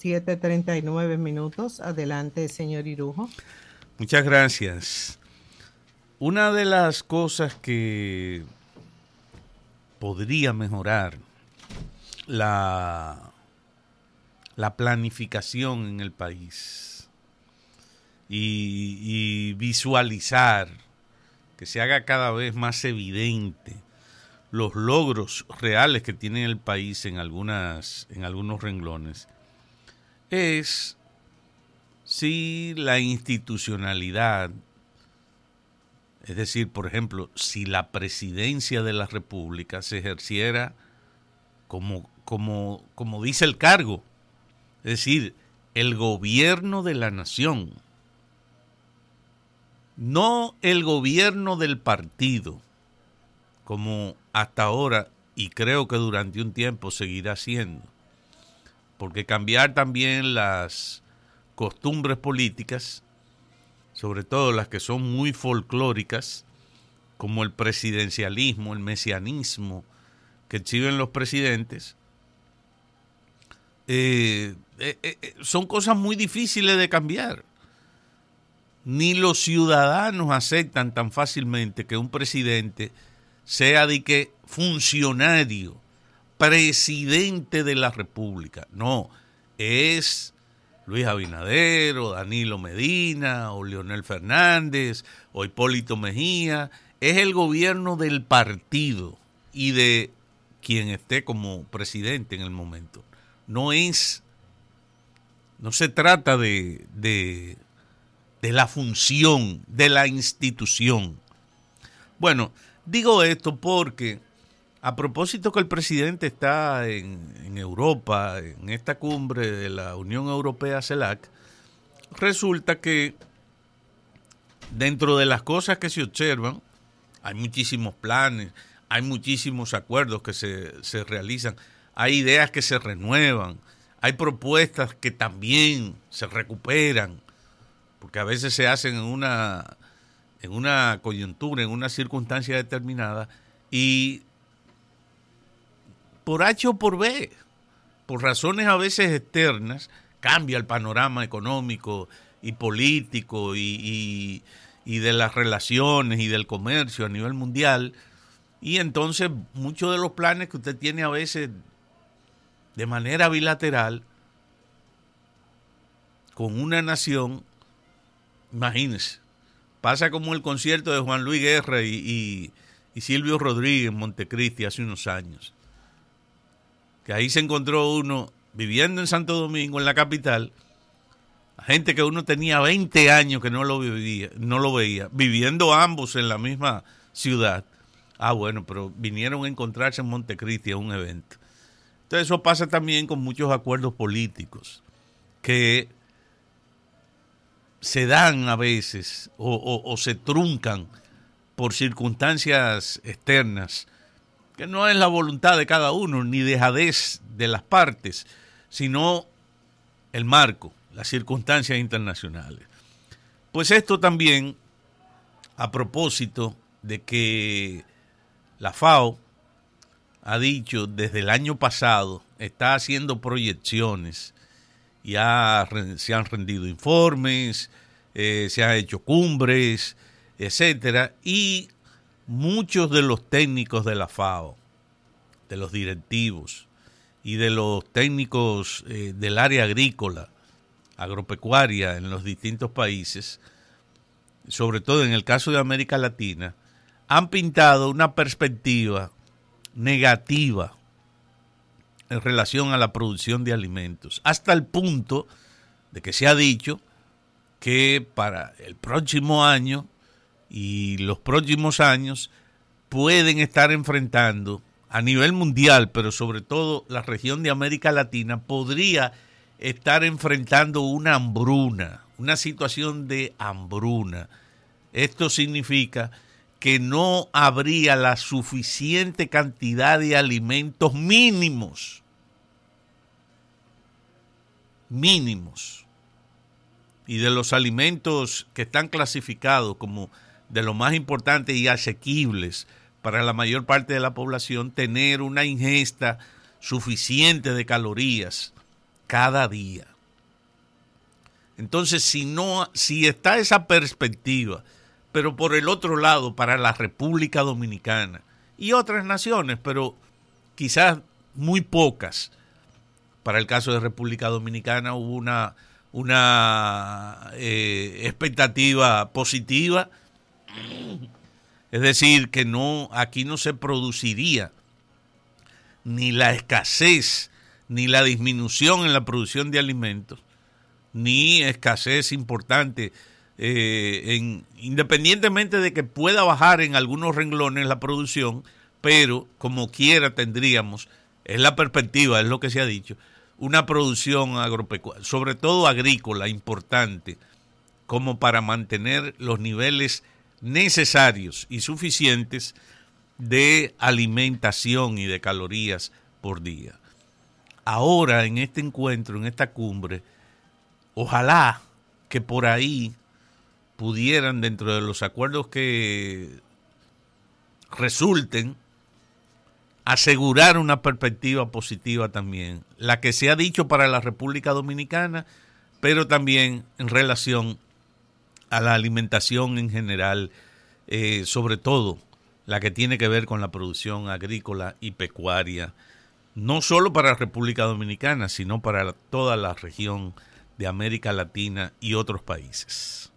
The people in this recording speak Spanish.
7:39. Adelante, señor Irujo. Muchas gracias. Una de las cosas que podría mejorar la planificación en el país y visualizar, que se haga cada vez más evidente los logros reales que tiene el país en algunos renglones, es si la institucionalidad, es decir, por ejemplo, si la presidencia de la República se ejerciera como dice el cargo, es decir, el gobierno de la nación, no el gobierno del partido, como hasta ahora, y creo que durante un tiempo seguirá siendo, porque cambiar también las costumbres políticas, sobre todo las que son muy folclóricas, como el presidencialismo, el mesianismo que exhiben los presidentes, son cosas muy difíciles de cambiar. Ni los ciudadanos aceptan tan fácilmente que un presidente sea de que funcionario, presidente de la República. No, es Luis Abinader o Danilo Medina o Leonel Fernández o Hipólito Mejía. Es el gobierno del partido y de quien esté como presidente en el momento. No se trata de la función, de la institución. Bueno, digo esto porque a propósito que el presidente está en Europa, en esta cumbre de la Unión Europea CELAC, resulta que dentro de las cosas que se observan, hay muchísimos planes, hay muchísimos acuerdos que se realizan, hay ideas que se renuevan, hay propuestas que también se recuperan, porque a veces se hacen en una coyuntura, en una circunstancia determinada, y por H o por B, por razones a veces externas, cambia el panorama económico y político y de las relaciones y del comercio a nivel mundial, y entonces muchos de los planes que usted tiene a veces de manera bilateral con una nación, imagínese, pasa como el concierto de Juan Luis Guerra y Silvio Rodríguez en Montecristi hace unos años, que ahí se encontró uno viviendo en Santo Domingo, en la capital, gente que uno tenía 20 años que no lo veía, viviendo ambos en la misma ciudad. Ah, bueno, pero vinieron a encontrarse en Montecristi a un evento. Entonces eso pasa también con muchos acuerdos políticos que se dan a veces o se truncan por circunstancias externas, que no es la voluntad de cada uno, ni dejadez de las partes, sino el marco, las circunstancias internacionales. Pues esto también, a propósito de que la FAO ha dicho desde el año pasado, está haciendo proyecciones, se han rendido informes, se han hecho cumbres, etcétera, y muchos de los técnicos de la FAO, de los directivos y de los técnicos del área agrícola, agropecuaria en los distintos países, sobre todo en el caso de América Latina, han pintado una perspectiva negativa en relación a la producción de alimentos, hasta el punto de que se ha dicho que para el próximo año y los próximos años pueden estar enfrentando a nivel mundial, pero sobre todo la región de América Latina, podría estar enfrentando una hambruna, una situación de hambruna. Esto significa que no habría la suficiente cantidad de alimentos mínimos, y de los alimentos que están clasificados como de los más importantes y asequibles para la mayor parte de la población, tener una ingesta suficiente de calorías cada día. Entonces, si está esa perspectiva, pero por el otro lado, para la República Dominicana y otras naciones, pero quizás muy pocas, para el caso de República Dominicana hubo una expectativa positiva, es decir, que aquí no se produciría ni la escasez, ni la disminución en la producción de alimentos, ni escasez importante, independientemente de que pueda bajar en algunos renglones la producción, pero como quiera tendríamos, es la perspectiva, es lo que se ha dicho, una producción agropecuaria, sobre todo agrícola, importante, como para mantener los niveles necesarios y suficientes de alimentación y de calorías por día. Ahora, en este encuentro, en esta cumbre, ojalá que por ahí pudieran, dentro de los acuerdos que resulten, asegurar una perspectiva positiva también, la que se ha dicho para la República Dominicana, pero también en relación a la alimentación en general, sobre todo la que tiene que ver con la producción agrícola y pecuaria, no solo para la República Dominicana, sino para toda la región de América Latina y otros países.